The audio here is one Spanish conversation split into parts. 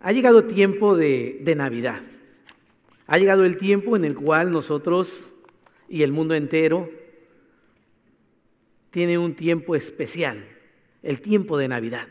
Ha llegado tiempo de Navidad. Ha llegado el tiempo en el cual nosotros y el mundo entero tiene un tiempo especial, el tiempo de Navidad.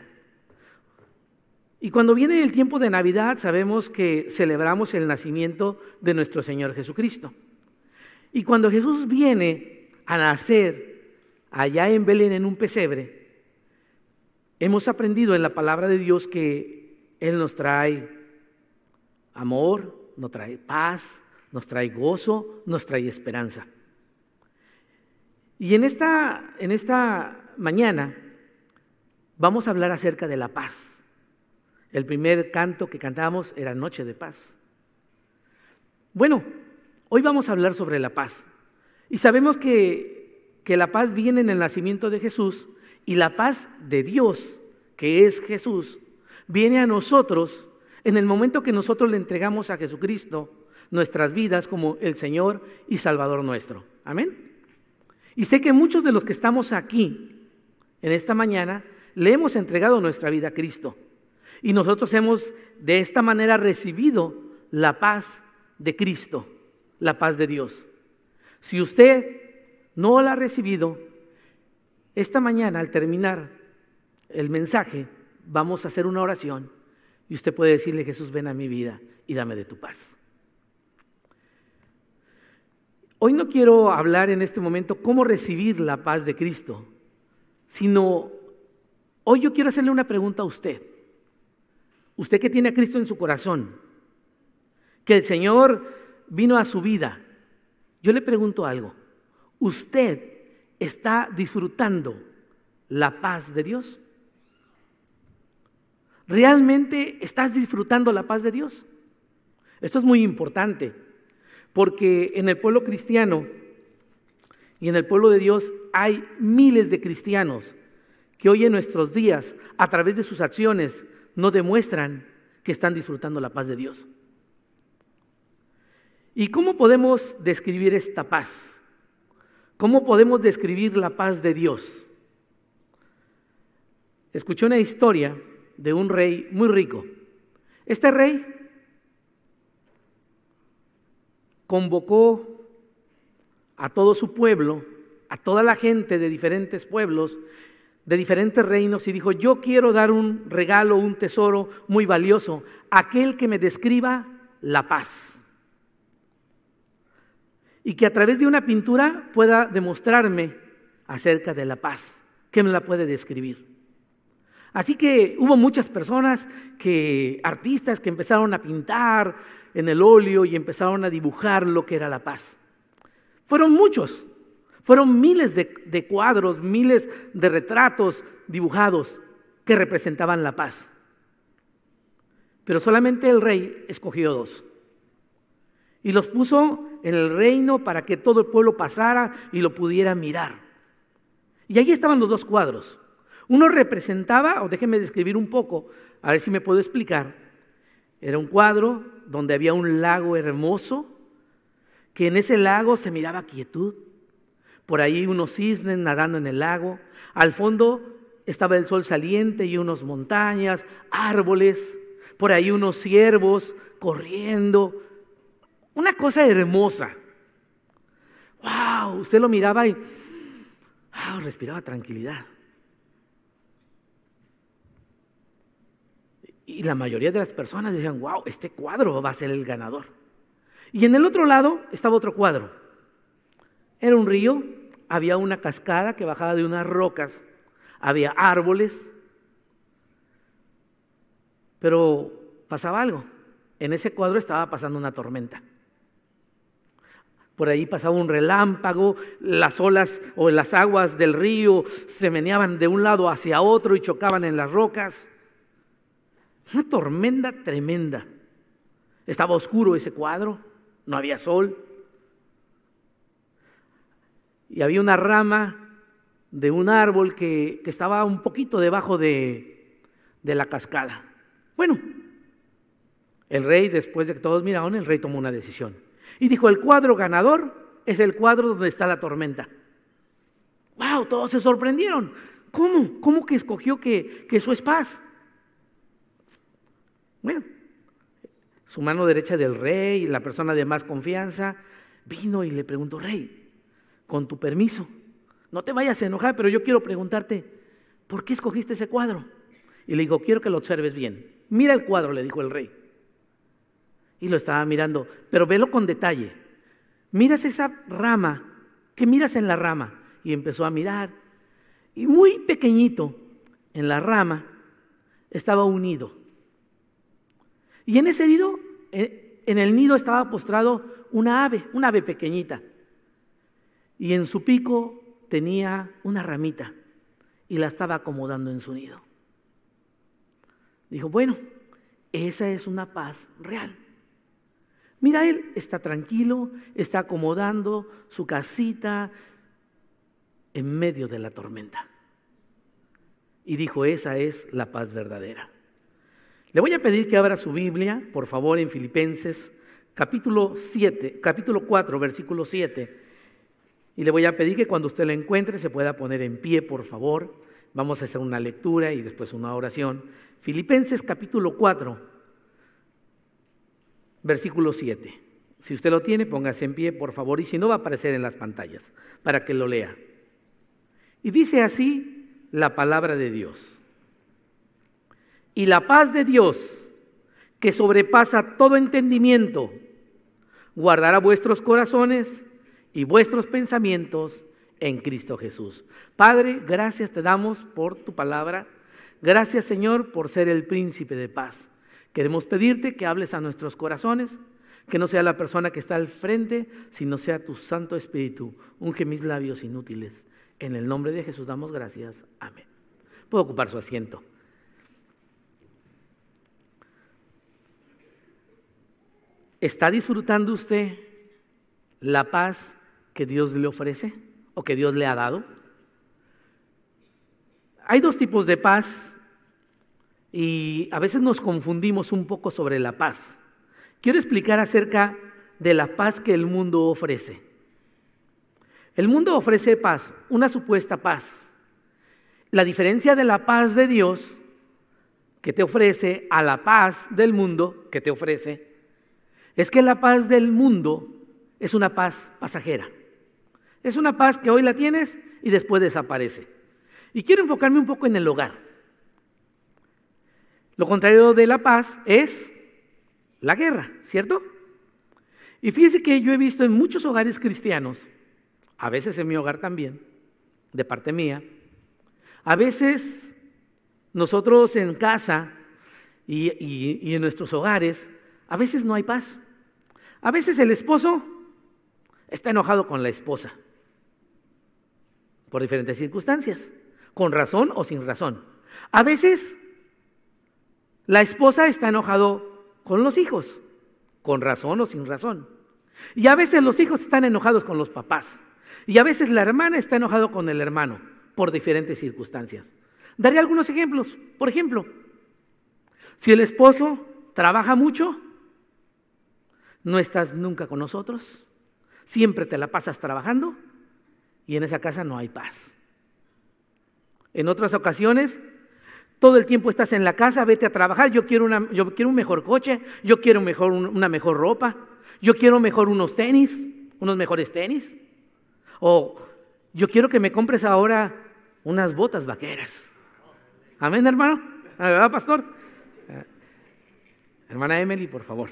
Y cuando viene el tiempo de Navidad sabemos que celebramos el nacimiento de nuestro Señor Jesucristo. Y cuando Jesús viene a nacer allá en Belén en un pesebre, hemos aprendido en la palabra de Dios que Él nos trae amor, nos trae paz, nos trae gozo, nos trae esperanza. Y en esta mañana vamos a hablar acerca de la paz. El primer canto que cantábamos era Noche de Paz. Bueno, hoy vamos a hablar sobre la paz. Y sabemos que la paz viene en el nacimiento de Jesús, y la paz de Dios, que es Jesús, viene a nosotros en el momento que nosotros le entregamos a Jesucristo nuestras vidas como el Señor y Salvador nuestro. Amén. Y sé que muchos de los que estamos aquí en esta mañana le hemos entregado nuestra vida a Cristo. Y nosotros hemos de esta manera recibido la paz de Cristo, la paz de Dios. Si usted no la ha recibido, esta mañana al terminar el mensaje vamos a hacer una oración y usted puede decirle: Jesús, ven a mi vida y dame de tu paz. Hoy no quiero hablar en este momento cómo recibir la paz de Cristo, sino hoy yo quiero hacerle una pregunta a usted. Usted que tiene a Cristo en su corazón, que el Señor vino a su vida, yo le pregunto algo: ¿usted está disfrutando la paz de Dios? ¿Realmente estás disfrutando la paz de Dios? Esto es muy importante, porque en el pueblo cristiano y en el pueblo de Dios hay miles de cristianos que hoy en nuestros días, a través de sus acciones, no demuestran que están disfrutando la paz de Dios. ¿Y cómo podemos describir esta paz? ¿Cómo podemos describir la paz de Dios? Escuché una historia de un rey muy rico. Este rey convocó a todo su pueblo, a toda la gente de diferentes pueblos, de diferentes reinos, y dijo: yo quiero dar un regalo, un tesoro muy valioso, aquel que me describa la paz. Y que a través de una pintura pueda demostrarme acerca de la paz, que me la puede describir. Así que hubo muchas personas, artistas que empezaron a pintar en el óleo y empezaron a dibujar lo que era la paz. Fueron muchos. Fueron miles de cuadros, miles de retratos dibujados que representaban la paz. Pero solamente el rey escogió 2. Y los puso en el reino para que todo el pueblo pasara y lo pudiera mirar. Y allí estaban los 2 cuadros. Uno representaba, o déjenme describir un poco, a ver si me puedo explicar. Era un cuadro donde había un lago hermoso, que en ese lago se miraba quietud. Por ahí unos cisnes nadando en el lago. Al fondo estaba el sol saliente y unas montañas, árboles. Por ahí unos ciervos corriendo. Una cosa hermosa. ¡Wow! Usted lo miraba y respiraba tranquilidad. Y la mayoría de las personas decían: ¡wow! Este cuadro va a ser el ganador. Y en el otro lado estaba otro cuadro. Era un río, había una cascada que bajaba de unas rocas, había árboles, pero pasaba algo. En ese cuadro estaba pasando una tormenta. Por ahí pasaba un relámpago, las olas o las aguas del río se meneaban de un lado hacia otro y chocaban en las rocas. Una tormenta tremenda. Estaba oscuro ese cuadro, no había sol. Y había una rama de un árbol que estaba un poquito debajo de la cascada. Bueno, el rey, después de que todos miraron, el rey tomó una decisión. Y dijo: el cuadro ganador es el cuadro donde está la tormenta. ¡Wow! Todos se sorprendieron. ¿Cómo? ¿Cómo que escogió que eso es paz? Bueno, su mano derecha del rey, la persona de más confianza, vino y le preguntó: rey, con tu permiso, no te vayas a enojar, pero yo quiero preguntarte, ¿por qué escogiste ese cuadro? Y le dijo: quiero que lo observes bien. Mira el cuadro, le dijo el rey. Y lo estaba mirando, pero velo con detalle. Miras esa rama, ¿qué miras en la rama? Y empezó a mirar, y muy pequeñito en la rama estaba un nido. Y en ese nido, en el nido estaba postrado una ave pequeñita. Y en su pico tenía una ramita y la estaba acomodando en su nido. Dijo: bueno, esa es una paz real. Mira, él está tranquilo, está acomodando su casita en medio de la tormenta. Y dijo: esa es la paz verdadera. Le voy a pedir que abra su Biblia, por favor, en Filipenses capítulo 4, versículo 7. Y le voy a pedir que cuando usted la encuentre se pueda poner en pie, por favor. Vamos a hacer una lectura y después una oración. Filipenses capítulo 4, versículo 7. Si usted lo tiene, póngase en pie, por favor, y si no, va a aparecer en las pantallas para que lo lea. Y dice así la palabra de Dios: y la paz de Dios, que sobrepasa todo entendimiento, guardará vuestros corazones y vuestros pensamientos en Cristo Jesús. Padre, gracias te damos por tu palabra. Gracias, Señor, por ser el príncipe de paz. Queremos pedirte que hables a nuestros corazones, que no sea la persona que está al frente, sino sea tu Santo Espíritu. Unge mis labios inútiles. En el nombre de Jesús damos gracias. Amén. Puede ocupar su asiento. ¿Está disfrutando usted la paz que Dios le ofrece o que Dios le ha dado? Hay dos tipos de paz y a veces nos confundimos un poco sobre la paz. Quiero explicar acerca de la paz que el mundo ofrece. El mundo ofrece paz, una supuesta paz. La diferencia de la paz de Dios que te ofrece a la paz del mundo que te ofrece es que la paz del mundo es una paz pasajera. Es una paz que hoy la tienes y después desaparece. Y quiero enfocarme un poco en el hogar. Lo contrario de la paz es la guerra, ¿cierto? Y fíjese que yo he visto en muchos hogares cristianos, a veces en mi hogar también, de parte mía, a veces nosotros en casa y en nuestros hogares, a veces no hay paz. A veces el esposo está enojado con la esposa por diferentes circunstancias, con razón o sin razón. A veces la esposa está enojado con los hijos, con razón o sin razón. Y a veces los hijos están enojados con los papás. Y a veces la hermana está enojada con el hermano por diferentes circunstancias. Daré algunos ejemplos. Por ejemplo, si el esposo trabaja mucho, no estás nunca con nosotros, siempre te la pasas trabajando y en esa casa no hay paz. En otras ocasiones, todo el tiempo estás en la casa, vete a trabajar, yo quiero un mejor coche, yo quiero una mejor ropa, yo quiero unos tenis, unos mejores tenis, o yo quiero que me compres ahora unas botas vaqueras. Amén, hermano. ¿Verdad, pastor? Hermana Emily, por favor.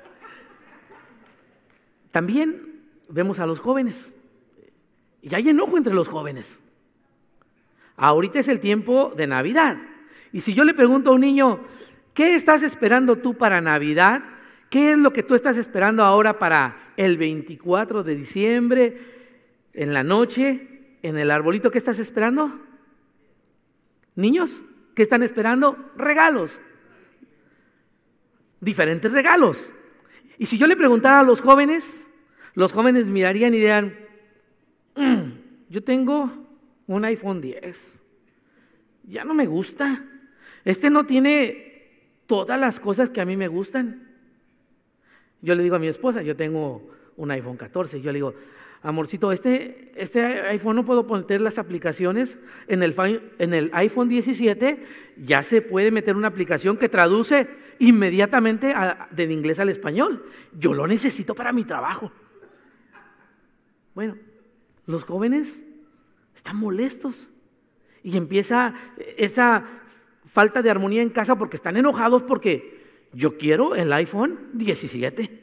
También vemos a los jóvenes y hay enojo entre los jóvenes. Ahorita es el tiempo de Navidad y si yo le pregunto a un niño, ¿qué estás esperando tú para Navidad? ¿Qué es lo que tú estás esperando ahora para el 24 de diciembre, en la noche, en el arbolito? ¿Qué estás esperando? Niños, ¿qué están esperando? Regalos. Diferentes regalos. Y si yo le preguntara a los jóvenes mirarían y dirían, yo tengo un iPhone 10, ya no me gusta, no tiene todas las cosas que a mí me gustan. Yo le digo a mi esposa, yo tengo un iPhone 14, yo le digo, amorcito, este iPhone no puedo poner las aplicaciones. En el iPhone 17 ya se puede meter una aplicación que traduce inmediatamente del inglés al español. Yo lo necesito para mi trabajo. Bueno, los jóvenes están molestos y empieza esa falta de armonía en casa porque están enojados porque yo quiero el iPhone 17.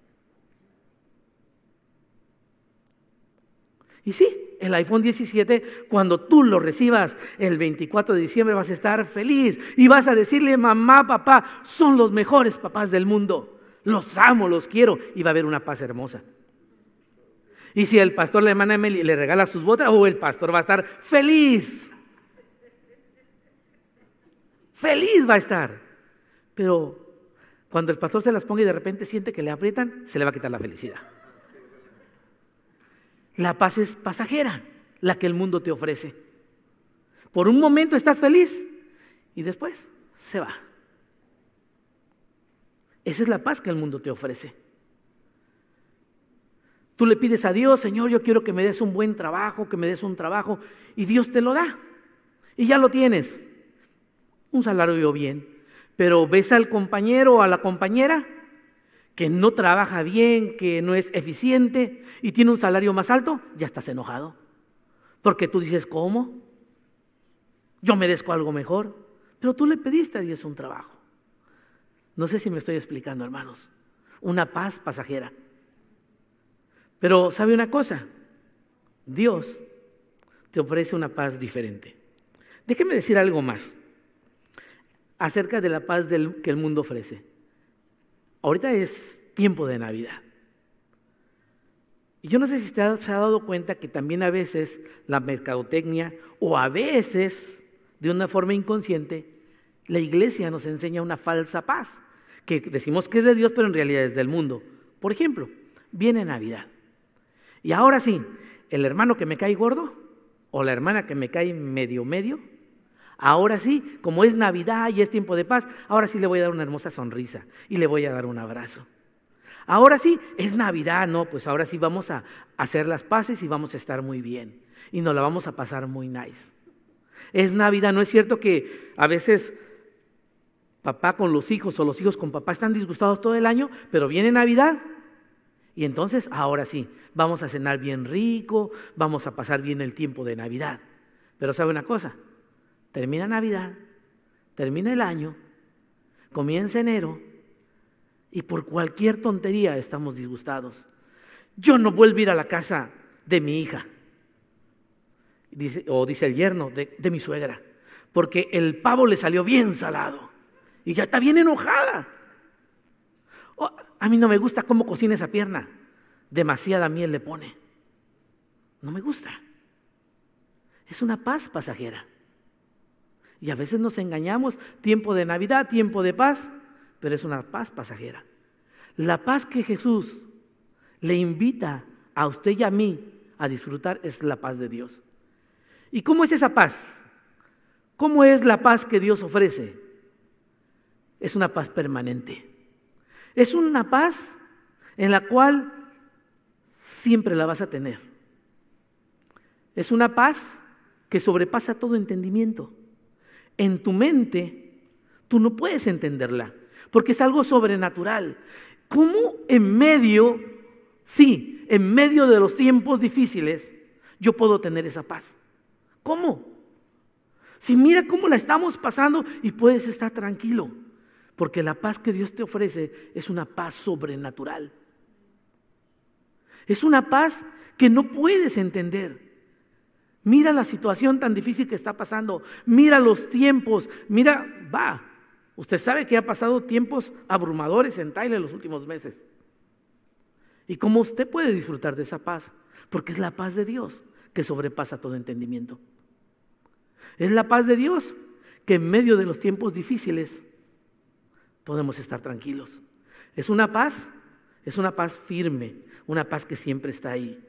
Y sí, el iPhone 17, cuando tú lo recibas el 24 de diciembre vas a estar feliz y vas a decirle: mamá, papá, son los mejores papás del mundo, los amo, los quiero, y va a haber una paz hermosa. Y si el pastor, la hermana Emily, le regala sus botas, el pastor va a estar feliz. Feliz va a estar. Pero cuando el pastor se las ponga y de repente siente que le aprietan, se le va a quitar la felicidad. La paz es pasajera, la que el mundo te ofrece. Por un momento estás feliz y después se va. Esa es la paz que el mundo te ofrece. Tú le pides a Dios: Señor, yo quiero que me des un buen trabajo, que me des un trabajo, y Dios te lo da. Y ya lo tienes, un salario bien. Pero ves al compañero o a la compañera que no trabaja bien, que no es eficiente y tiene un salario más alto, ya estás enojado. Porque tú dices: ¿cómo? Yo merezco algo mejor. Pero tú le pediste a Dios un trabajo. No sé si me estoy explicando, hermanos. Una paz pasajera. Pero ¿sabe una cosa? Dios te ofrece una paz diferente. Déjeme decir algo más acerca de la paz que el mundo ofrece. Ahorita es tiempo de Navidad. Y yo no sé si se ha dado cuenta que también a veces la mercadotecnia, o a veces de una forma inconsciente, la iglesia nos enseña una falsa paz, que decimos que es de Dios, pero en realidad es del mundo. Por ejemplo, viene Navidad. Y ahora sí, el hermano que me cae gordo, o la hermana que me cae medio, ahora sí, como es Navidad y es tiempo de paz, ahora sí le voy a dar una hermosa sonrisa y le voy a dar un abrazo. Ahora sí, es Navidad, no, pues ahora sí vamos a hacer las paces y vamos a estar muy bien y nos la vamos a pasar muy nice. Es Navidad, ¿no es cierto que a veces papá con los hijos o los hijos con papá están disgustados todo el año, pero viene Navidad y entonces ahora sí, vamos a cenar bien rico, vamos a pasar bien el tiempo de Navidad? Pero ¿sabe una cosa? Termina Navidad, termina el año, comienza enero y por cualquier tontería estamos disgustados. Yo no vuelvo a ir a la casa de mi hija, dice el yerno de mi suegra, porque el pavo le salió bien salado y ya está bien enojada. A mí no me gusta cómo cocina esa pierna, demasiada miel le pone. No me gusta. Es una paz pasajera. Y a veces nos engañamos: tiempo de Navidad, tiempo de paz, pero es una paz pasajera. La paz que Jesús le invita a usted y a mí a disfrutar es la paz de Dios. ¿Y cómo es esa paz? ¿Cómo es la paz que Dios ofrece? Es una paz permanente. Es una paz en la cual siempre la vas a tener. Es una paz que sobrepasa todo entendimiento. En tu mente, tú no puedes entenderla, porque es algo sobrenatural. ¿Cómo en medio de los tiempos difíciles, yo puedo tener esa paz? ¿Cómo? Si mira cómo la estamos pasando y puedes estar tranquilo, porque la paz que Dios te ofrece es una paz sobrenatural. Es una paz que no puedes entender. Mira la situación tan difícil que está pasando, mira los tiempos, usted sabe que ha pasado tiempos abrumadores en Thailand en los últimos meses. ¿Y cómo usted puede disfrutar de esa paz? Porque es la paz de Dios que sobrepasa todo entendimiento. Es la paz de Dios que en medio de los tiempos difíciles podemos estar tranquilos. Es una paz firme, una paz que siempre está ahí.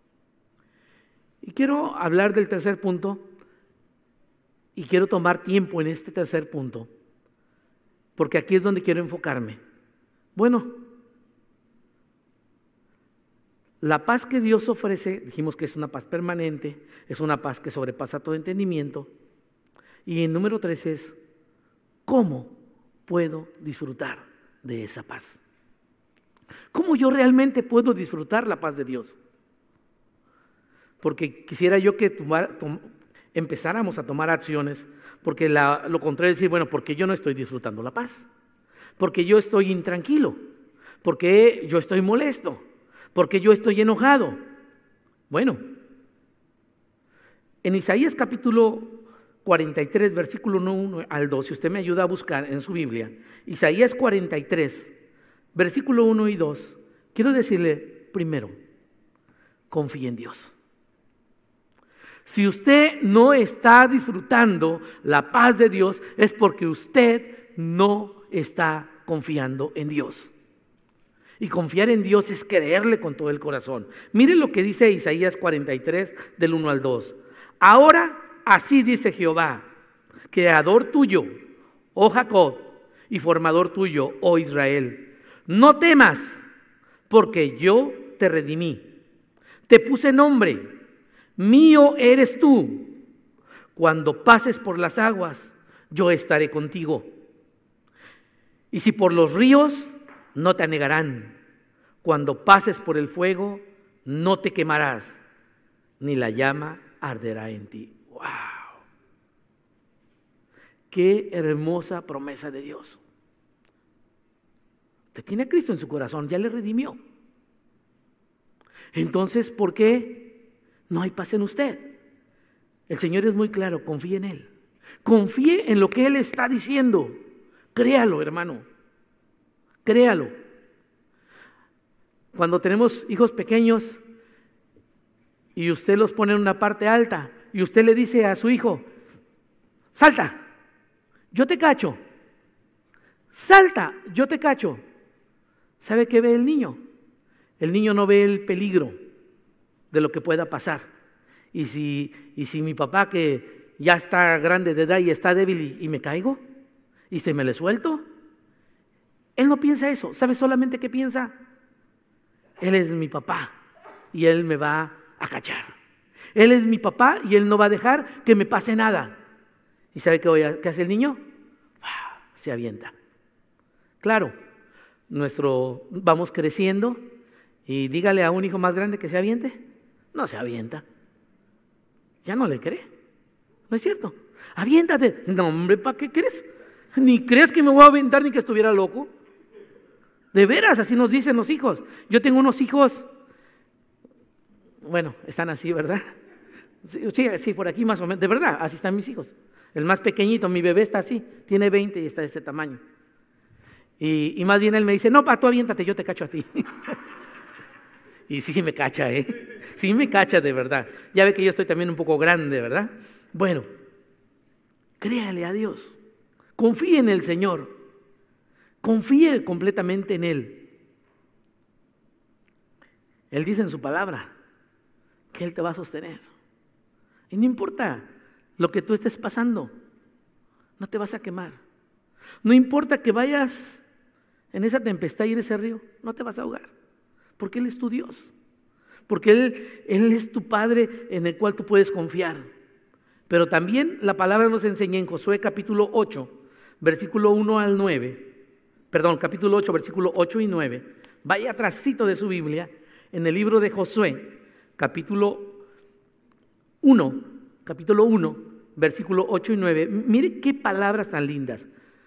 Y quiero hablar del tercer punto y quiero tomar tiempo en este tercer punto, porque aquí es donde quiero enfocarme. Bueno, La paz que Dios ofrece, dijimos que es una paz permanente, es una paz que sobrepasa todo entendimiento. Y el número 3 es, ¿cómo puedo disfrutar de esa paz? ¿Cómo yo realmente puedo disfrutar la paz de Dios? Porque quisiera yo que empezáramos a tomar acciones, porque lo contrario es decir, bueno, porque yo no estoy disfrutando la paz, porque yo estoy intranquilo, porque yo estoy molesto, porque yo estoy enojado. Bueno, en Isaías capítulo 43, versículo 1 al 2, si usted me ayuda a buscar en su Biblia, Isaías 43, versículo 1 y 2, quiero decirle primero, confíe en Dios. Si usted no está disfrutando la paz de Dios, es porque usted no está confiando en Dios. Y confiar en Dios es creerle con todo el corazón. Miren lo que dice Isaías 43, del 1 al 2. Ahora así dice Jehová, creador tuyo, oh Jacob, y formador tuyo, oh Israel. No temas, porque yo te redimí. Te puse nombre, mío eres tú. Cuando pases por las aguas, yo estaré contigo. Y si por los ríos, no te anegarán. Cuando pases por el fuego, no te quemarás, ni la llama arderá en ti. ¡Wow! ¡Qué hermosa promesa de Dios! Usted tiene a Cristo en su corazón, ya le redimió. Entonces, ¿por qué no hay paz en usted? El Señor es muy claro, confíe en Él. Confíe en lo que Él está diciendo. Créalo, hermano. Créalo. Cuando tenemos hijos pequeños y usted los pone en una parte alta y usted le dice a su hijo, salta, yo te cacho. Salta, yo te cacho. ¿Sabe qué ve el niño? El niño no ve el peligro de lo que pueda pasar. Y si mi papá, que ya está grande de edad y está débil y me caigo y se me le suelto, él no piensa eso. ¿Sabe solamente qué piensa? Él es mi papá y Él me va a cachar. Él es mi papá y Él no va a dejar que me pase nada. ¿Y sabe qué hace el niño? Se avienta. Claro, vamos creciendo y dígale a un hijo más grande que se aviente. No se avienta. Ya no le cree. ¿No es cierto? Aviéntate. No, hombre, ¿para qué crees? Ni crees que me voy a aventar ni que estuviera loco. De veras, así nos dicen los hijos. Yo tengo unos hijos, bueno, están así, ¿verdad? Sí, por aquí más o menos. De verdad, así están mis hijos. El más pequeñito, mi bebé está así, tiene 20 y está de este tamaño. Y más bien él me dice, no, tú aviéntate, yo te cacho a ti. Y sí me cacha, sí me cacha de verdad. Ya ve que yo estoy también un poco grande, ¿verdad? Bueno, créale a Dios. Confíe en el Señor. Confíe completamente en Él. Él dice en su palabra que Él te va a sostener. Y no importa lo que tú estés pasando, no te vas a quemar. No importa que vayas en esa tempestad y en ese río, no te vas a ahogar. Porque Él es tu Dios. Porque Él es tu Padre en el cual tú puedes confiar. Pero también la palabra nos enseña en Josué capítulo 8, versículo 1 al 9. Perdón, capítulo 8, versículo 8 y 9. Vaya atrásito de su Biblia, en el libro de Josué, capítulo 1, versículo 8 y 9. Mire qué palabras tan lindas.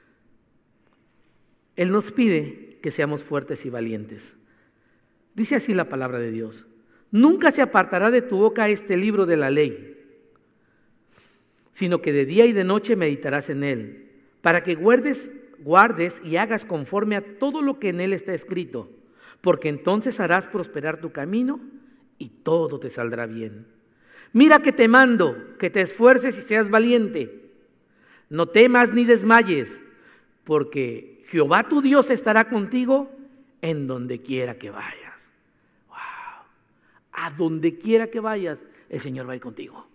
Él nos pide que seamos fuertes y valientes. Dice así la palabra de Dios. Nunca se apartará de tu boca este libro de la ley, sino que de día y de noche meditarás en él, para que guardes y hagas conforme a todo lo que en él está escrito, porque entonces harás prosperar tu camino y todo te saldrá bien. Mira que te mando, que te esfuerces y seas valiente. No temas ni desmayes, porque Jehová tu Dios estará contigo en donde quiera que vayas. Wow. A donde quiera que vayas, el Señor va a ir contigo.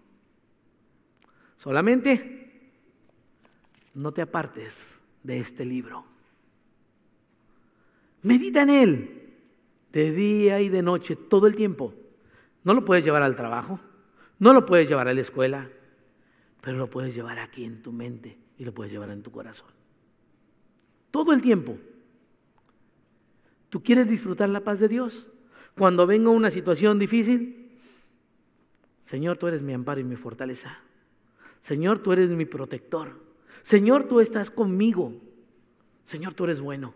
Solamente no te apartes de este libro. Medita en él de día y de noche, todo el tiempo. No lo puedes llevar al trabajo, no lo puedes llevar a la escuela, pero lo puedes llevar aquí en tu mente y lo puedes llevar en tu corazón. Todo el tiempo. ¿Tú quieres disfrutar la paz de Dios? Cuando venga una situación difícil, Señor, tú eres mi amparo y mi fortaleza. Señor, tú eres mi protector. Señor, tú estás conmigo. Señor, tú eres bueno.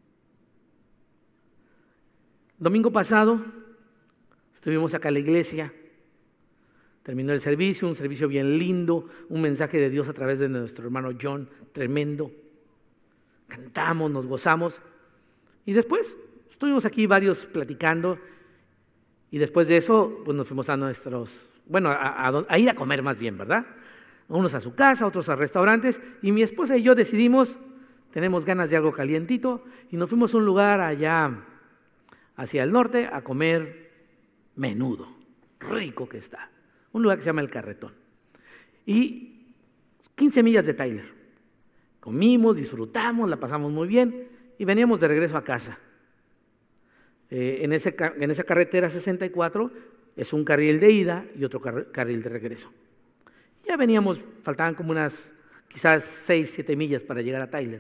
Domingo pasado estuvimos acá en la iglesia. Terminó el servicio, un servicio bien lindo, un mensaje de Dios a través de nuestro hermano John, tremendo. Cantamos, nos gozamos. Y después estuvimos aquí varios platicando. Y después de eso, pues nos fuimos a nuestros, a ir a comer más bien, ¿verdad? Unos a su casa, otros a restaurantes. Y mi esposa y yo decidimos, tenemos ganas de algo calientito, y nos fuimos a un lugar allá hacia el norte a comer menudo, rico que está. Un lugar que se llama El Carretón. Y 15 millas de Tyler. Comimos, disfrutamos, la pasamos muy bien y veníamos de regreso a casa. En esa carretera 64 es un carril de ida y otro carril de regreso. Ya veníamos, faltaban como unas quizás 6, 7 millas para llegar a Tyler.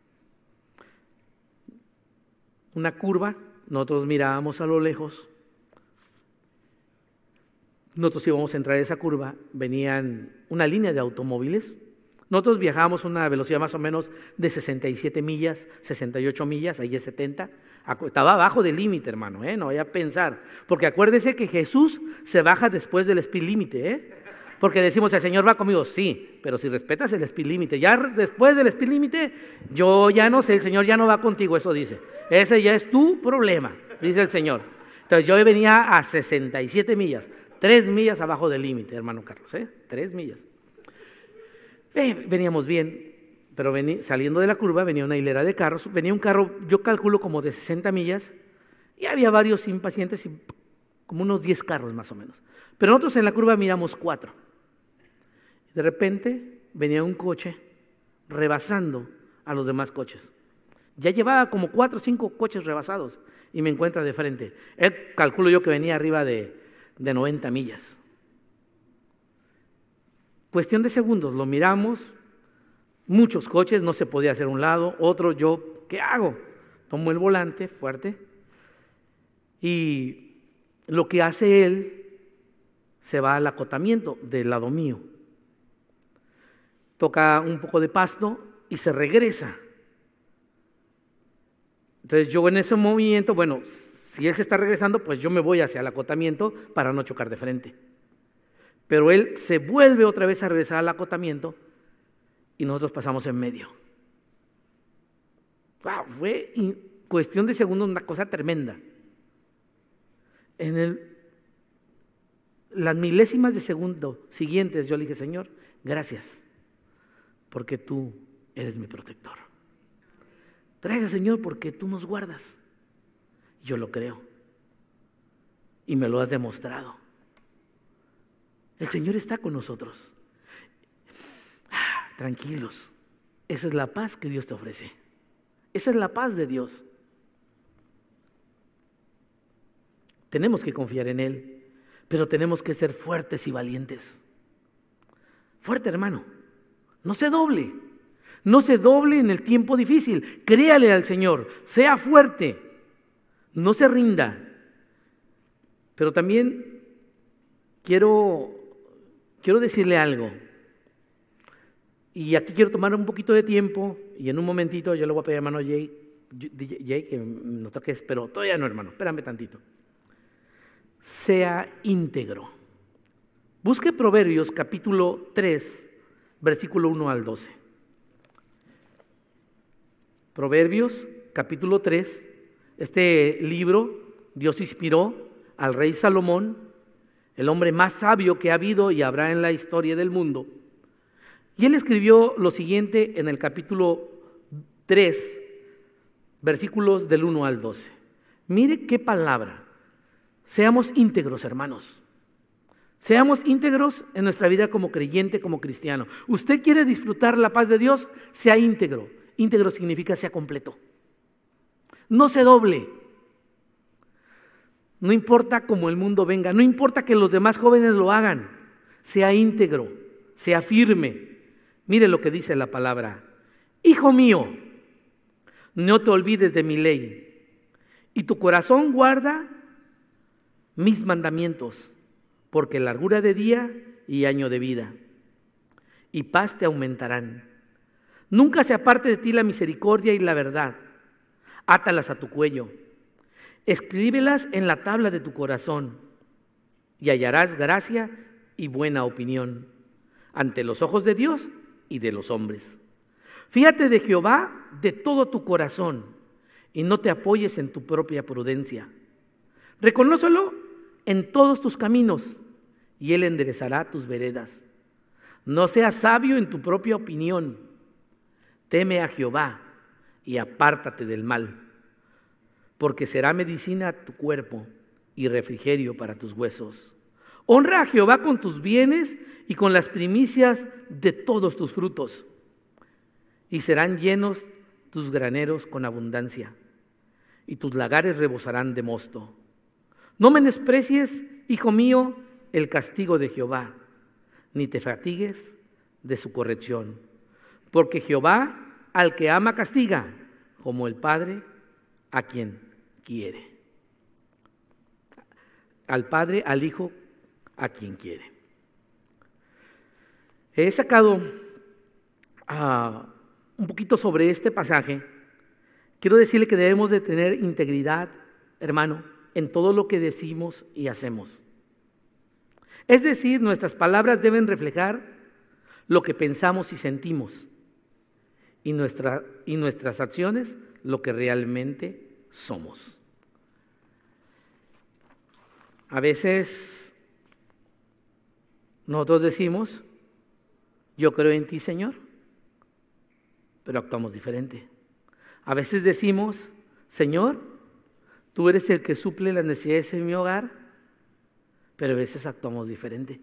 Una curva, nosotros mirábamos a lo lejos. Nosotros íbamos a entrar a esa curva, venían una línea de automóviles. Nosotros viajábamos a una velocidad más o menos de 67 millas, 68 millas, ahí es 70. Estaba abajo del límite, hermano, no vaya a pensar. Porque acuérdese que Jesús se baja después del speed límite, Porque decimos, el Señor va conmigo, sí, pero si respetas el speed límite, ya después del speed límite, yo ya no sé, el Señor ya no va contigo, eso dice. Ese ya es tu problema, dice el Señor. Entonces yo venía a 67 millas. 3 millas abajo del límite, hermano Carlos, 3 millas. Veníamos bien, pero saliendo de la curva venía una hilera de carros, venía un carro, yo calculo como de 60 millas, y había varios impacientes, y como unos 10 carros más o menos. Pero nosotros en la curva miramos 4. De repente venía un coche rebasando a los demás coches. Ya llevaba como 4 o 5 coches rebasados y me encuentra de frente. Él calculo yo que venía arriba de 90 millas. Cuestión de segundos, lo miramos, muchos coches, no se podía hacer un lado, otro, yo, ¿qué hago? Tomo el volante fuerte y lo que hace él, se va al acotamiento del lado mío. Toca un poco de pasto y se regresa. Entonces yo en ese movimiento, si él se está regresando, pues yo me voy hacia el acotamiento para no chocar de frente. Pero él se vuelve otra vez a regresar al acotamiento y nosotros pasamos en medio. Wow, fue cuestión de segundos una cosa tremenda. En las milésimas de segundo siguientes yo le dije, Señor, gracias, porque tú eres mi protector. Gracias, Señor, porque tú nos guardas. Yo lo creo y me lo has demostrado. El Señor está con nosotros. Tranquilos, esa es la paz que Dios te ofrece. Esa es la paz de Dios. Tenemos que confiar en Él, pero tenemos que ser fuertes y valientes. Fuerte, hermano, no se doble. No se doble en el tiempo difícil. Créale al Señor, sea fuerte, no se rinda. Pero también quiero decirle algo. Y aquí quiero tomar un poquito de tiempo y en un momentito yo le voy a pedir a hermano Jay que nos toques, pero todavía no, hermano, espérame tantito. Sea íntegro. Busque Proverbios capítulo 3, versículo 1 al 12. Proverbios capítulo 3, este libro Dios inspiró al rey Salomón, el hombre más sabio que ha habido y habrá en la historia del mundo. Y él escribió lo siguiente en el capítulo 3, versículos del 1 al 12. Mire qué palabra. Seamos íntegros, hermanos. Seamos íntegros en nuestra vida como creyente, como cristiano. ¿Usted quiere disfrutar la paz de Dios? Sea íntegro. Íntegro significa sea completo. No se doble. No importa cómo el mundo venga, no importa que los demás jóvenes lo hagan, sea íntegro, sea firme. Mire lo que dice la palabra: hijo mío, no te olvides de mi ley, y tu corazón guarda mis mandamientos, porque largura de día y año de vida, y paz te aumentarán. Nunca se aparte de ti la misericordia y la verdad. Átalas a tu cuello, escríbelas en la tabla de tu corazón, y hallarás gracia y buena opinión ante los ojos de Dios y de los hombres. Fíjate de Jehová de todo tu corazón, y no te apoyes en tu propia prudencia. Reconócelo en todos tus caminos, y Él enderezará tus veredas. No seas sabio en tu propia opinión. Teme a Jehová y apártate del mal, porque será medicina a tu cuerpo y refrigerio para tus huesos. Honra a Jehová con tus bienes y con las primicias de todos tus frutos, y serán llenos tus graneros con abundancia, y tus lagares rebosarán de mosto. No menosprecies, hijo mío, el castigo de Jehová, ni te fatigues de su corrección, porque Jehová al que ama castiga, como el Padre a quien quiere. Al Padre, al Hijo, a quien quiere. He sacado un poquito sobre este pasaje. Quiero decirle que debemos de tener integridad, hermano, en todo lo que decimos y hacemos. Es decir, nuestras palabras deben reflejar lo que pensamos y sentimos, y nuestras acciones lo que realmente somos. A veces nosotros decimos: yo creo en ti, Señor, pero actuamos diferente. A veces decimos: Señor, tú eres el que suple las necesidades en mi hogar, pero a veces actuamos diferente.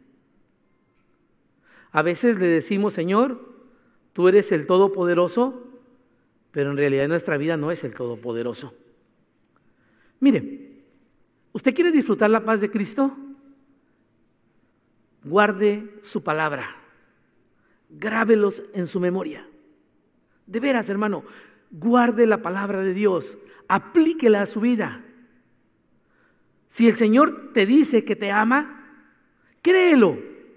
A veces le decimos: Señor, tú eres el Todopoderoso, pero en realidad nuestra vida no es el Todopoderoso. Mire, ¿usted quiere disfrutar la paz de Cristo? Guarde su palabra, grábelos en su memoria. De veras, hermano, guarde la palabra de Dios, aplíquela a su vida. Si el Señor te dice que te ama, créelo.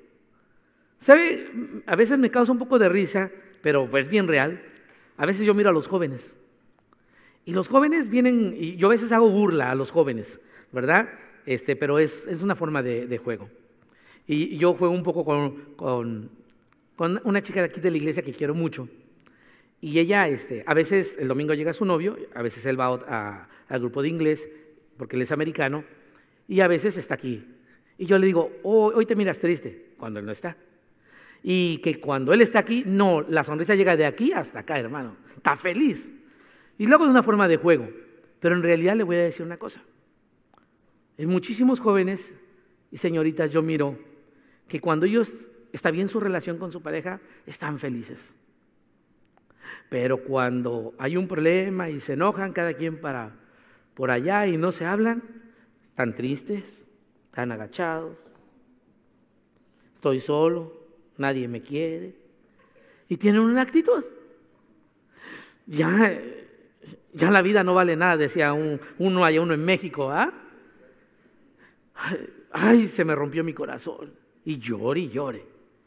¿Sabe? A veces me causa un poco de risa, pero es bien real. A veces yo miro a los jóvenes, y los jóvenes vienen, y yo a veces hago burla a los jóvenes, ¿verdad? Pero es una forma de juego. Y yo juego un poco con una chica de aquí de la iglesia que quiero mucho. Y ella, a veces el domingo llega su novio, a veces él va al grupo de inglés, porque él es americano, y a veces está aquí. Y yo le digo: hoy te miras triste, cuando él no está. Y que cuando él está aquí, no, la sonrisa llega de aquí hasta acá, hermano. Está feliz. Y luego es una forma de juego. Pero en realidad le voy a decir una cosa. En muchísimos jóvenes y señoritas yo miro que cuando ellos está bien su relación con su pareja, están felices. Pero cuando hay un problema y se enojan cada quien por allá y no se hablan, están tristes, están agachados. Estoy solo, nadie me quiere. Y tienen una actitud. Ya la vida no vale nada, decía uno en México, ¿ah? Ay, se me rompió mi corazón. Y llore y llore.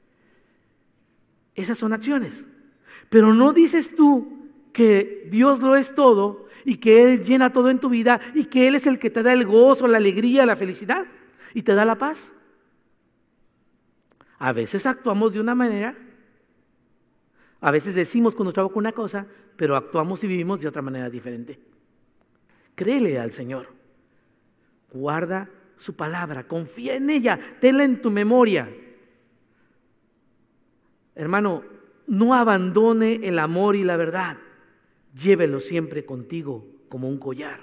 Esas son acciones. Pero no dices tú que Dios lo es todo y que Él llena todo en tu vida y que Él es el que te da el gozo, la alegría, la felicidad y te da la paz. A veces actuamos de una manera, a veces decimos con nuestra boca una cosa, pero actuamos y vivimos de otra manera diferente. Créele al Señor, guarda su palabra, confía en ella, tenla en tu memoria. Hermano, no abandone el amor y la verdad, llévelo siempre contigo como un collar.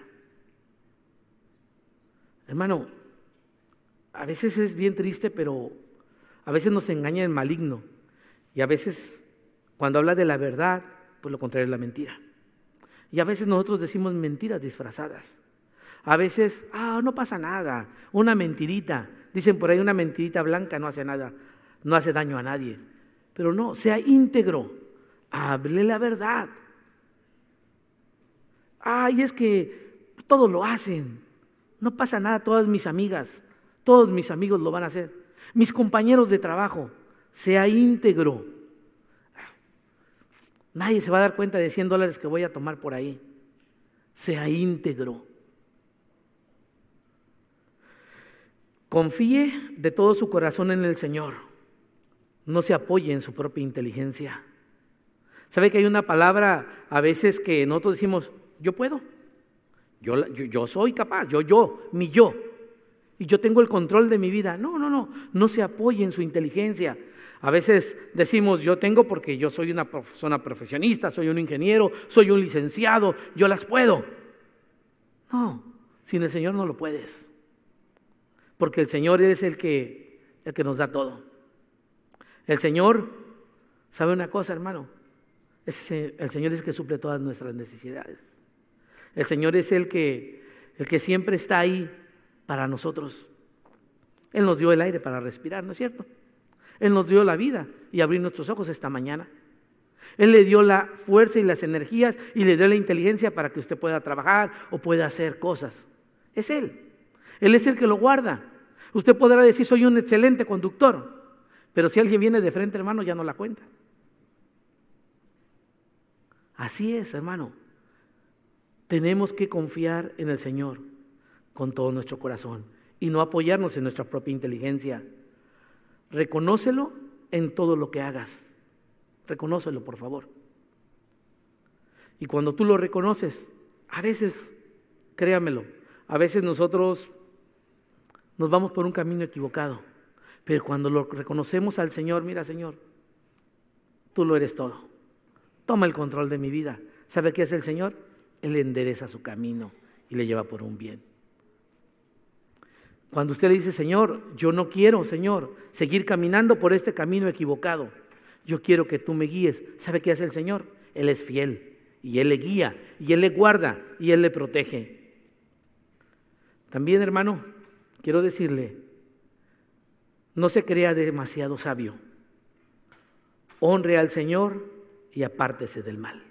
Hermano, a veces es bien triste, pero a veces nos engaña el maligno, y a veces cuando habla de la verdad, pues lo contrario es la mentira. Y a veces nosotros decimos mentiras disfrazadas. A veces, no pasa nada, una mentirita. Dicen por ahí, una mentirita blanca no hace nada, no hace daño a nadie. Pero no, sea íntegro, hable la verdad. Y es que todos lo hacen, no pasa nada, todas mis amigas, todos mis amigos lo van a hacer. Mis compañeros de trabajo, sea íntegro. Nadie se va a dar cuenta de $100 que voy a tomar por ahí. Sea íntegro. Confíe de todo su corazón en el Señor. No se apoye en su propia inteligencia. ¿Sabe que hay una palabra a veces que nosotros decimos, yo puedo? Yo soy capaz, mi yo. Y yo tengo el control de mi vida. No se apoye en su inteligencia. A veces decimos, yo tengo porque yo soy una persona profesionista, soy un ingeniero, soy un licenciado, yo las puedo. No, sin el Señor no lo puedes. Porque el Señor es el que nos da todo. El Señor, ¿sabe una cosa, hermano? El Señor es el que suple todas nuestras necesidades. El Señor es el que siempre está ahí para nosotros. Él nos dio el aire para respirar, ¿no es cierto? Él nos dio la vida y abrir nuestros ojos esta mañana. Él le dio la fuerza y las energías y le dio la inteligencia para que usted pueda trabajar o pueda hacer cosas. Es Él. Él es el que lo guarda. Usted podrá decir, soy un excelente conductor, pero si alguien viene de frente, hermano, ya no la cuenta. Así es, hermano. Tenemos que confiar en el Señor con todo nuestro corazón y no apoyarnos en nuestra propia inteligencia. Reconócelo en todo lo que hagas. Reconócelo, por favor. Y cuando tú lo reconoces, a veces, créamelo, a veces nosotros nos vamos por un camino equivocado, pero cuando lo reconocemos al Señor, mira, Señor, tú lo eres todo. Toma el control de mi vida. ¿Sabe qué es el Señor? Él endereza su camino y le lleva por un bien. Cuando usted le dice, Señor, yo no quiero, Señor, seguir caminando por este camino equivocado. Yo quiero que tú me guíes. ¿Sabe qué hace el Señor? Él es fiel y Él le guía y Él le guarda y Él le protege. También, hermano, quiero decirle, no se crea demasiado sabio. Honre al Señor y apártese del mal.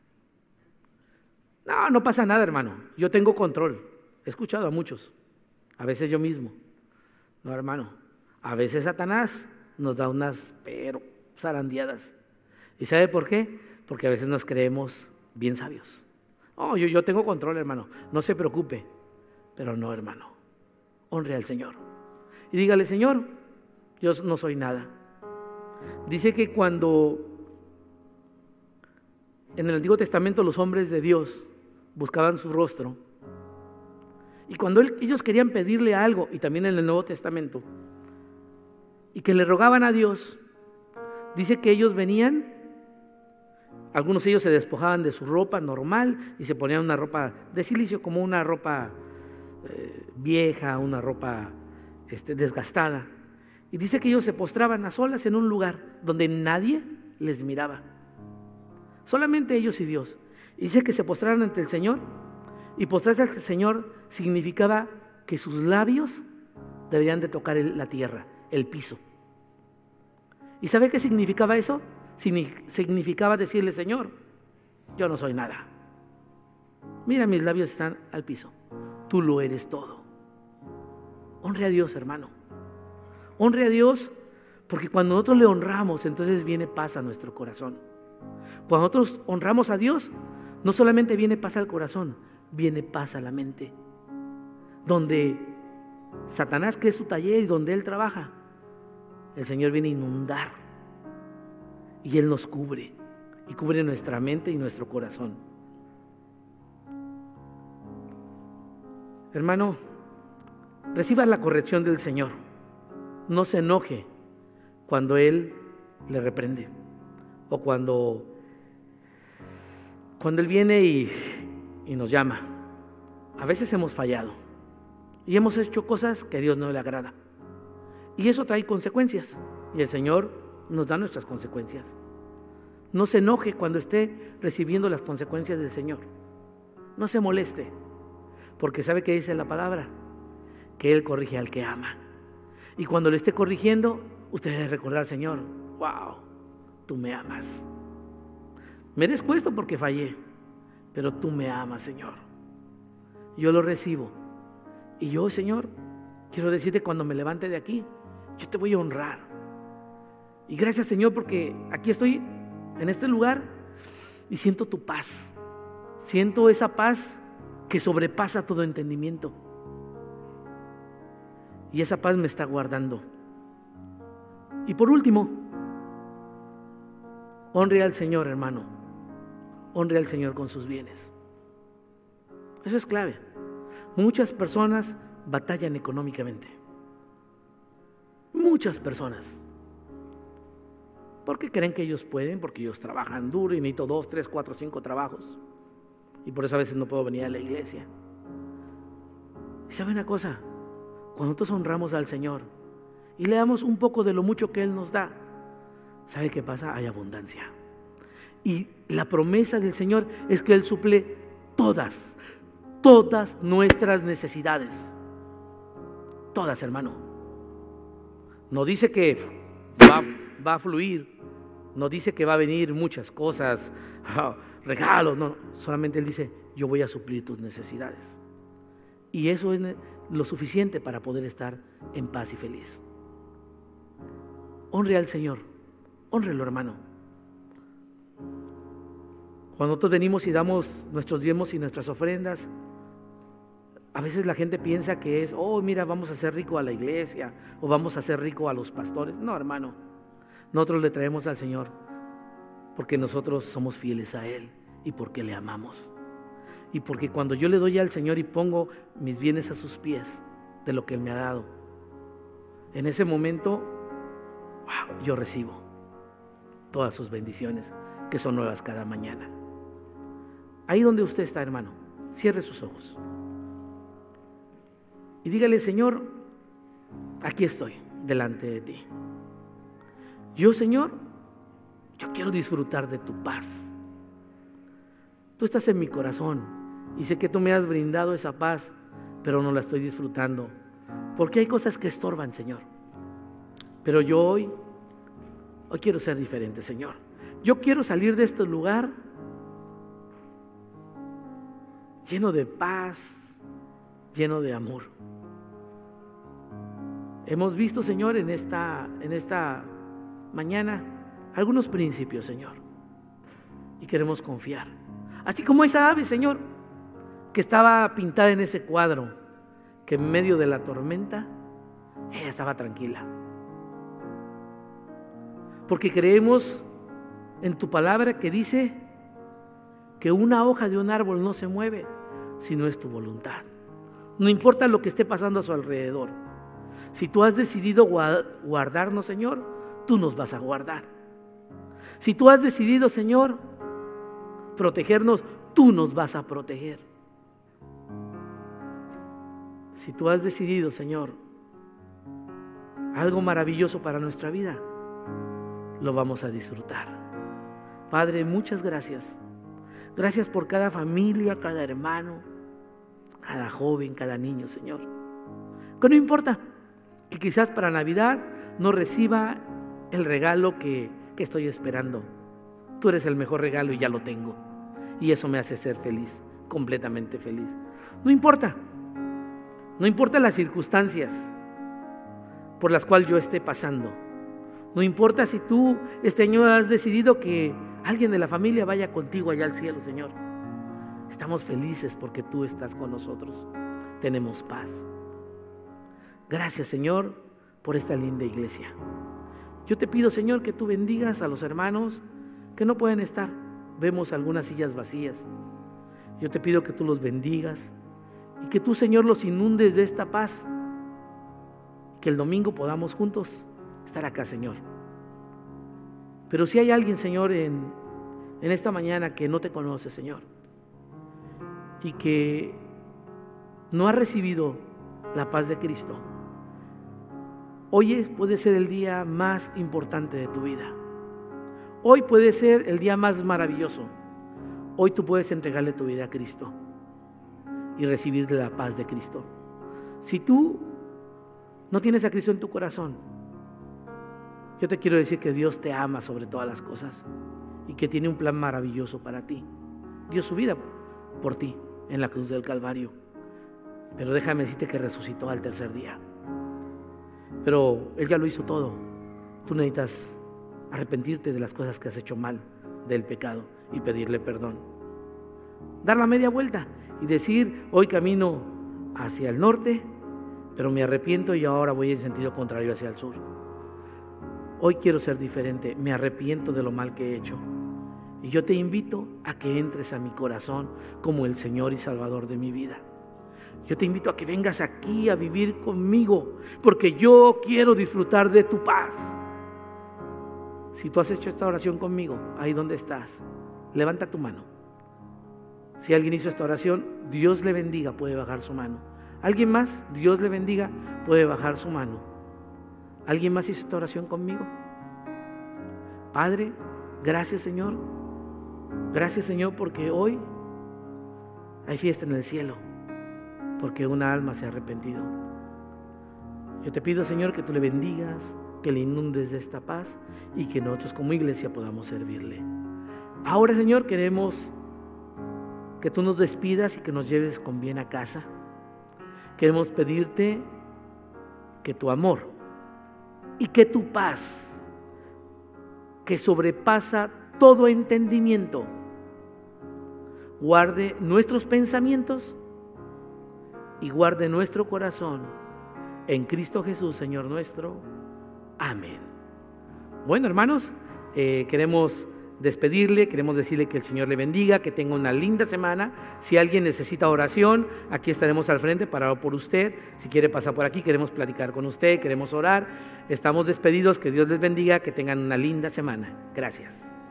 No pasa nada, hermano. Yo tengo control. He escuchado a muchos. A veces yo mismo. No, hermano. A veces Satanás nos da unas zarandeadas. ¿Y sabe por qué? Porque a veces nos creemos bien sabios. Yo tengo control, hermano. No se preocupe. Pero no, hermano. Honre al Señor. Y dígale, Señor, yo no soy nada. Dice que cuando en el Antiguo Testamento los hombres de Dios buscaban su rostro, y cuando ellos querían pedirle algo, y también en el Nuevo Testamento, y que le rogaban a Dios, dice que ellos venían, algunos de ellos se despojaban de su ropa normal y se ponían una ropa de silicio, como una ropa vieja, una ropa desgastada. Y dice que ellos se postraban a solas en un lugar donde nadie les miraba. Solamente ellos y Dios. Y dice que se postraron ante el Señor. Y postrarse ante el Señor significaba que sus labios deberían de tocar la tierra, el piso. ¿Y sabe qué significaba eso? Significaba decirle, Señor, yo no soy nada. Mira, mis labios están al piso. Tú lo eres todo. Honre a Dios, hermano. Honre a Dios, porque cuando nosotros le honramos, entonces viene paz a nuestro corazón. Cuando nosotros honramos a Dios, no solamente viene paz al corazón, viene paz a la mente. Donde Satanás, que es su taller y donde él trabaja, el Señor viene a inundar y Él nos cubre y cubre nuestra mente y nuestro corazón. Hermano, reciba la corrección del Señor. No se enoje cuando Él le reprende o cuando Él viene y nos llama. A veces hemos fallado y hemos hecho cosas que a Dios no le agrada, y eso trae consecuencias, y el Señor nos da nuestras consecuencias. No se enoje cuando esté recibiendo las consecuencias del Señor. No se moleste, Porque ¿sabe qué dice la palabra? Que Él corrige al que ama. Y cuando le esté corrigiendo, usted debe recordar, Señor, wow, tú me amas. Merezco esto porque fallé, pero tú me amas, Señor. Yo lo recibo. Y yo, Señor, quiero decirte, cuando me levante de aquí, yo te voy a honrar. Y gracias, Señor, porque aquí estoy en este lugar y siento tu paz. Siento esa paz que sobrepasa todo entendimiento. Y esa paz me está guardando. Y por último, honre al Señor, hermano. Honre al Señor con sus bienes. Eso es clave. Muchas personas batallan económicamente. Muchas personas. Porque creen que ellos pueden, porque ellos trabajan duro y necesito 2, 3, 4, 5 trabajos. Y por eso a veces no puedo venir a la iglesia. ¿Y sabe una cosa? Cuando nosotros honramos al Señor y le damos un poco de lo mucho que Él nos da, ¿sabe qué pasa? Hay abundancia. Y la promesa del Señor es que Él suple todas nuestras necesidades. Todas, hermano. No dice que va a fluir, no dice que va a venir muchas cosas, regalos, no, solamente Él dice, yo voy a suplir tus necesidades. Y eso es lo suficiente para poder estar en paz y feliz. Honre al Señor, hónrelo, hermano. Cuando nosotros venimos y damos nuestros diezmos y nuestras ofrendas, a veces la gente piensa que es, mira, vamos a hacer rico a la iglesia o vamos a hacer rico a los pastores. No, hermano, nosotros le traemos al Señor porque nosotros somos fieles a Él y porque le amamos. Y porque cuando yo le doy al Señor y pongo mis bienes a sus pies de lo que Él me ha dado, en ese momento, yo recibo todas sus bendiciones que son nuevas cada mañana. Ahí donde usted está, hermano, cierre sus ojos y dígale, Señor, aquí estoy delante de ti. Yo, Señor, yo quiero disfrutar de tu paz. Tú estás en mi corazón y sé que tú me has brindado esa paz, pero no la estoy disfrutando porque hay cosas que estorban, Señor. Pero yo hoy quiero ser diferente, Señor. Yo quiero salir de este lugar lleno de paz, lleno de amor. Hemos visto, Señor, en esta mañana algunos principios, Señor, y queremos confiar. Así como esa ave, Señor, que estaba pintada en ese cuadro, que en medio de la tormenta ella estaba tranquila. Porque creemos en tu palabra que dice que una hoja de un árbol no se mueve si no es tu voluntad. No importa lo que esté pasando a su alrededor. Si tú has decidido guardarnos, Señor, tú nos vas a guardar. Si tú has decidido, Señor, protegernos, tú nos vas a proteger. Si tú has decidido, Señor, algo maravilloso para nuestra vida, lo vamos a disfrutar. Padre, muchas gracias. Gracias por cada familia, cada hermano, cada joven, cada niño, Señor. Que no importa que quizás para Navidad no reciba el regalo que estoy esperando. Tú eres el mejor regalo y ya lo tengo. Y eso me hace ser feliz, completamente feliz. No importa las circunstancias por las cuales yo esté pasando. No importa si tú este año has decidido que alguien de la familia vaya contigo allá al cielo, Señor. Estamos felices porque tú estás con nosotros. Tenemos paz. Gracias, Señor, por esta linda iglesia. Yo te pido, Señor, que tú bendigas a los hermanos que no pueden estar. Vemos algunas sillas vacías. Yo te pido que tú los bendigas y que tú, Señor, los inundes de esta paz. Que el domingo podamos juntos estar acá, Señor. Pero si hay alguien, Señor, en esta mañana que no te conoce, Señor, y que no ha recibido la paz de Cristo, hoy puede ser el día más importante de tu vida. Hoy puede ser el día más maravilloso. Hoy tú puedes entregarle tu vida a Cristo. y recibir de la paz de Cristo. Si tú no tienes a Cristo en tu corazón, yo te quiero decir que Dios te ama sobre todas las cosas y que tiene un plan maravilloso para ti. Dio su vida por ti en la cruz del Calvario, pero déjame decirte que resucitó al tercer día. Pero Él ya lo hizo todo. Tú necesitas arrepentirte de las cosas que has hecho mal, del pecado, y pedirle perdón. Dar la media vuelta y decir: hoy camino hacia el norte, pero me arrepiento y ahora voy en sentido contrario hacia el sur. Hoy quiero ser diferente, me arrepiento de lo mal que he hecho. Y yo te invito a que entres a mi corazón como el Señor y Salvador de mi vida. Yo te invito a que vengas aquí a vivir conmigo, porque yo quiero disfrutar de tu paz. Si tú has hecho esta oración conmigo, ahí donde estás, levanta tu mano. Si alguien hizo esta oración, Dios le bendiga, puede bajar su mano. ¿Alguien más? Dios le bendiga, puede bajar su mano. ¿Alguien más hizo esta oración conmigo? Padre, gracias Señor. Gracias Señor, porque hoy hay fiesta en el cielo, porque una alma se ha arrepentido. Yo te pido Señor que tú le bendigas, que le inundes de esta paz y que nosotros como iglesia podamos servirle. Ahora Señor, queremos que tú nos despidas y que nos lleves con bien a casa. Queremos pedirte que tu amor y que tu paz, que sobrepasa todo entendimiento, guarde nuestros pensamientos y guarde nuestro corazón en Cristo Jesús, Señor nuestro. Amén. Bueno, hermanos, queremos despedirle, queremos decirle que el Señor le bendiga, que tenga una linda semana. Si alguien necesita oración, aquí estaremos al frente para orar por usted. Si quiere pasar por aquí, queremos platicar con usted, queremos orar. Estamos despedidos, que Dios les bendiga, que tengan una linda semana. Gracias.